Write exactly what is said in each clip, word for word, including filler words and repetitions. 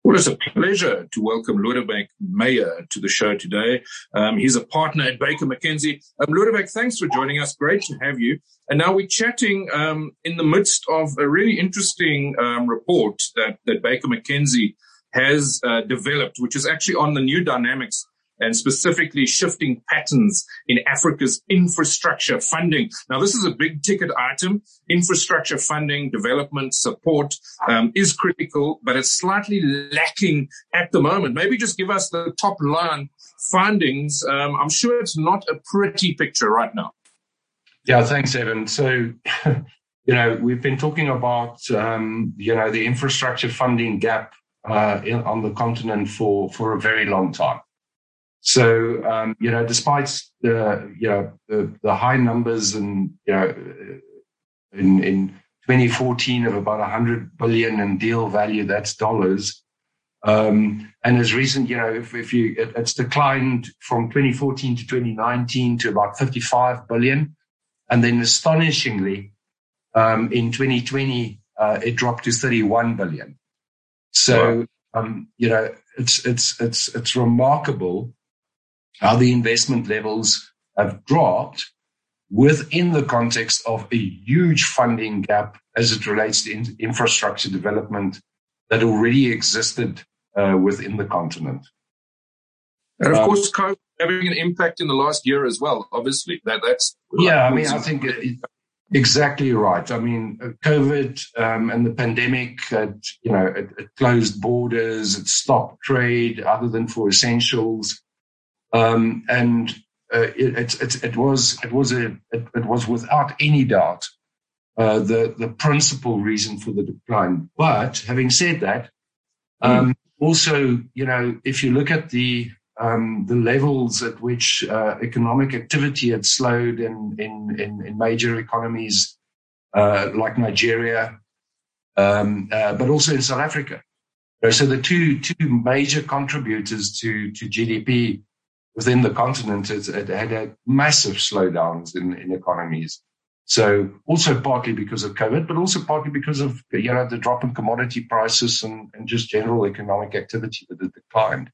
Well, it's a pleasure to welcome Lodewijk Meyer to the show today. Um, he's a partner at Baker McKenzie. Um, Lodewijk, thanks for joining us. Great to have you. And now we're chatting um, in the midst of a really interesting um, report that, that Baker McKenzie has uh, developed, which is actually on the new dynamics and specifically shifting patterns in Africa's infrastructure funding. Now, this is a big ticket item. Infrastructure funding, development, support um, is critical, but it's slightly lacking at the moment. Maybe just give us the top line findings. Um, I'm sure it's not a pretty picture right now. Yeah, thanks, Evan. So, you know, we've been talking about, um, you know, the infrastructure funding gap uh, in, on the continent for, for a very long time. So, um, you know, despite the, you know, the, the high numbers and, you know, in, in twenty fourteen of about one hundred billion in deal value, that's dollars. Um, and as recent, you know, if, if you, it, it's declined from twenty fourteen to twenty nineteen to about fifty-five billion. And then astonishingly, um, in twenty twenty, uh, it dropped to thirty-one billion. So, wow. um, you know, it's, it's, it's, it's remarkable how the investment levels have dropped within the context of a huge funding gap as it relates to in- infrastructure development that already existed uh, within the continent. And of um, course, COVID having an impact in the last year as well, obviously. That, that's Yeah, I mean, I think it, exactly right. I mean, COVID um, and the pandemic, had, you know, it, it closed borders, it stopped trade other than for essentials. Um, and, uh, it, it, it, it was, it was a, it, it was without any doubt, uh, the, the principal reason for the decline. But having said that, um, mm. also, you know, if you look at the, um, the levels at which, uh, economic activity had slowed in, in, in, in major economies, uh, like Nigeria, um, uh, but also in South Africa. So the two, two major contributors to, to G D P within the continent, it, it had had massive slowdowns in, in economies. So also partly because of COVID, but also partly because of, you know, the drop in commodity prices and, and just general economic activity that had declined.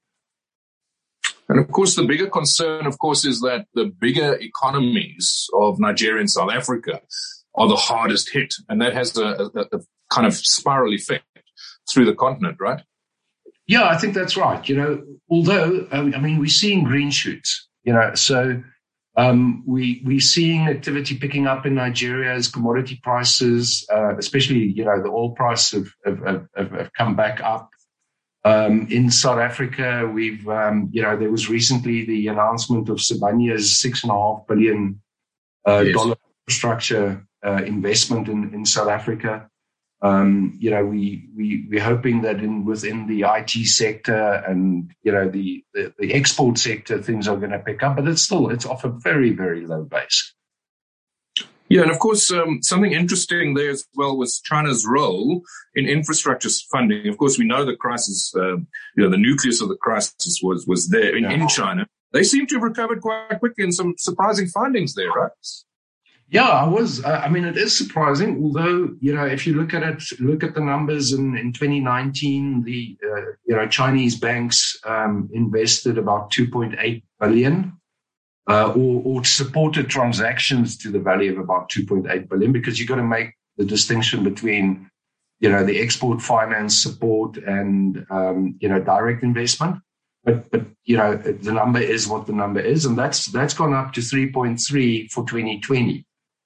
And of course, the bigger concern, of course, is that the bigger economies of Nigeria and South Africa are the hardest hit. And that has a, a, a kind of spiral effect through the continent, right? Yeah, I think that's right. You know, although, um, I mean, we're seeing green shoots, you know, so um, we, we're seeing activity picking up in Nigeria as commodity prices, uh, especially, you know, the oil price have, have, have, have come back up. Um, in South Africa, we've, um, you know, there was recently the announcement of Sibania's six and a half billion uh, yes. dollar infrastructure uh, investment in, in South Africa. Um, you know, we, we, we're hoping that in, within the I T sector and, you know, the, the, the export sector, things are going to pick up, but it's still, it's off a very, very low base. Yeah. And of course, um, something interesting there as well was China's role in infrastructure funding. Of course, we know the crisis, uh, you know, the nucleus of the crisis was, was there in, yeah. in China. They seem to have recovered quite quickly and some surprising findings there, right? Yeah, I was. I mean, it is surprising. Although, you know, if you look at it, look at the numbers in, in twenty nineteen, the uh, you know Chinese banks um, invested about two point eight billion, uh, or, or supported transactions to the value of about two point eight billion. Because you've got to make the distinction between, you know, the export finance support and um, you know direct investment. But but you know the number is what the number is, and that's that's gone up to three point three for twenty twenty.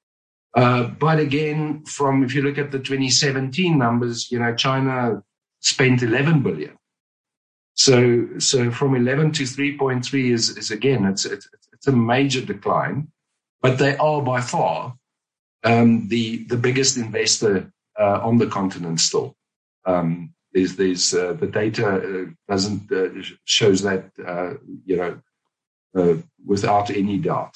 Uh, but again, from, if you look at the twenty seventeen numbers, you know, China spent eleven billion. So, so from eleven to three point three is, is again, it's, it's, it's a major decline, but they are by far, um, the, the biggest investor, uh, on the continent still. Um, there's, there's, uh, the data uh, doesn't, uh, shows that, uh, you know, uh, without any doubt.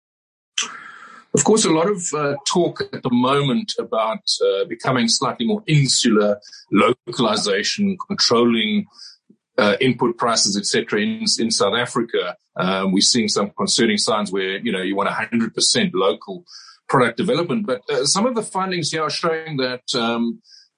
Of course, a lot of uh, talk at the moment about uh, becoming slightly more insular, localization, controlling uh, input prices, et cetera. In, in South Africa, um, we're seeing some concerning signs where, you know, you want one hundred percent local product development. But uh, some of the findings here are showing that um,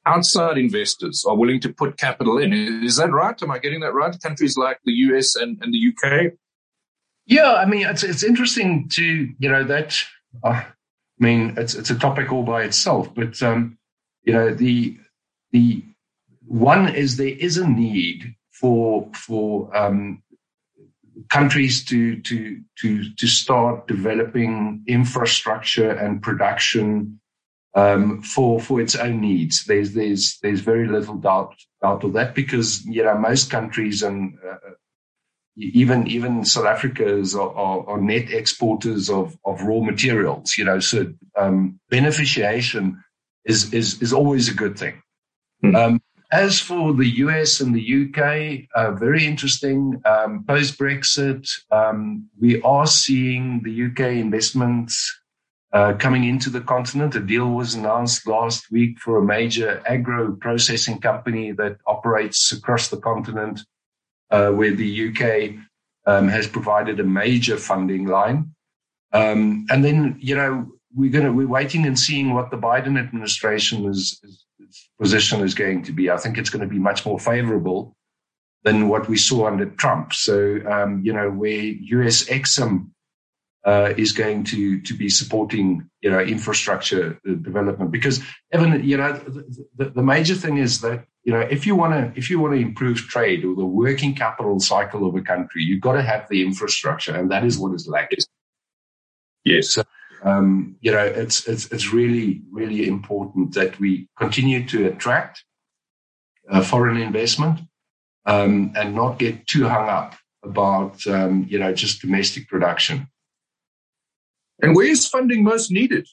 outside investors are willing to put capital in. Is that right? Am I getting that right? Countries like the U S and, and the U K? Yeah, I mean, it's it's interesting to, you know, that, uh, I mean, it's it's a topic all by itself, but, um, you know, the, the one is there is a need for, for, um, countries to, to, to, to start developing infrastructure and production, um, for, for its own needs. There's, there's, there's very little doubt, doubt of that because, you know, most countries and, uh, even, even South Africa is, are, are net exporters of, of raw materials, you know, so, um, beneficiation is, is, is always a good thing. Mm. Um, As for the U S and the U K, uh, very interesting. Um, post-Brexit, um, we are seeing the U K investments uh, coming into the continent. A deal was announced last week for a major agro-processing company that operates across the continent, uh, where the U K um, has provided a major funding line. Um, and then, you know, we're going to we're waiting and seeing what the Biden administration is. is position is going to be. I think it's going to be much more favorable than what we saw under Trump. So, um, you know, where U S Exim uh, is going to to be supporting, you know, infrastructure development. Because, Evan, you know, the, the major thing is that, you know, if you want to if you want to improve trade or the working capital cycle of a country, you've got to have the infrastructure, and that is what is lacking. Yes. So, Um, you know, it's, it's, it's really, really important that we continue to attract uh, foreign investment, um, and not get too hung up about, um, you know, just domestic production. And where is funding most needed?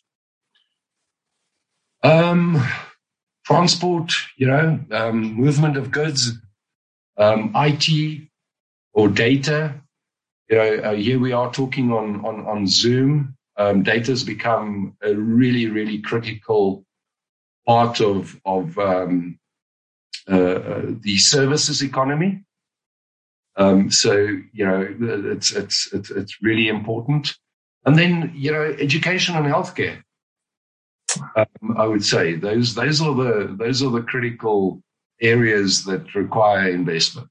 Um, transport, you know, um, movement of goods, um, I T or data. You know, uh, here we are talking on, on, on Zoom. Um, data has become a really, really critical part of of um, uh, the services economy. Um, so you know, it's it's it's it's really important. And then you know, education and healthcare. Um, I would say those those are the those are the critical areas that require investment.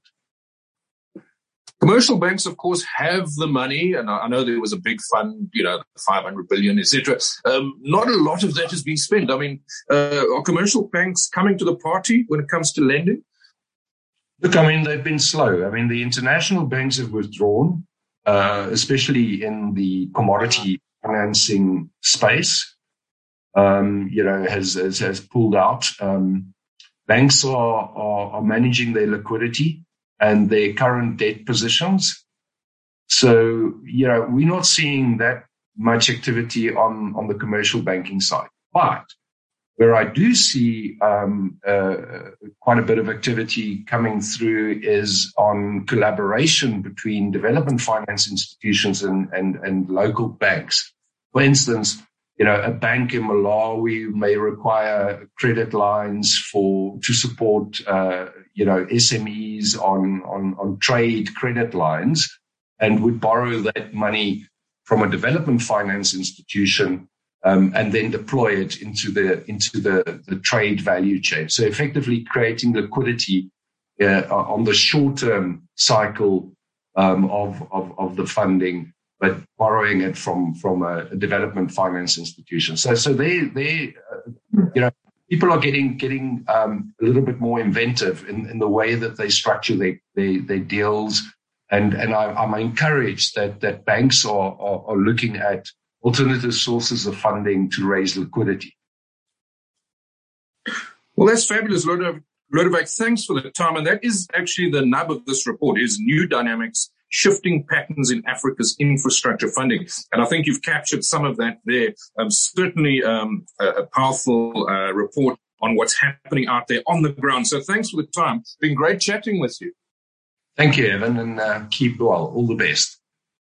Commercial banks, of course, have the money, and I know there was a big fund, you know, five hundred billion, et cetera. Um, not a lot of that has been spent. I mean, uh, are commercial banks coming to the party when it comes to lending? Look, I mean, they've been slow. I mean, the international banks have withdrawn, uh, especially in the commodity financing space. Um, you know, has has, has pulled out. Um, banks are, are are managing their liquidity and their current debt positions. So, you know, we're not seeing that much activity on, on the commercial banking side. But where I do see um, uh, quite a bit of activity coming through is on collaboration between development finance institutions and, and, and local banks. For instance, you know, a bank in Malawi may require credit lines for to support, uh, you know, S M Es on, on, on trade credit lines, and would borrow that money from a development finance institution, um, and then deploy it into the into the, the trade value chain. So effectively creating liquidity uh, on the short-term cycle um, of, of of the funding, but borrowing it from from a, a development finance institution. So so they they uh, you know, people are getting getting um, a little bit more inventive in, in the way that they structure their their, their deals, and and I, I'm encouraged that that banks are, are are looking at alternative sources of funding to raise liquidity. Well, that's fabulous, Lodewijk. Thanks for the time, and that is actually the nub of this report: is new dynamics, shifting patterns in Africa's infrastructure funding. And I think you've captured some of that there. Um, certainly um, a, a powerful uh, report on what's happening out there on the ground. So thanks for the time. It's been great chatting with you. Thank you, Evan, and uh, keep well. All the best.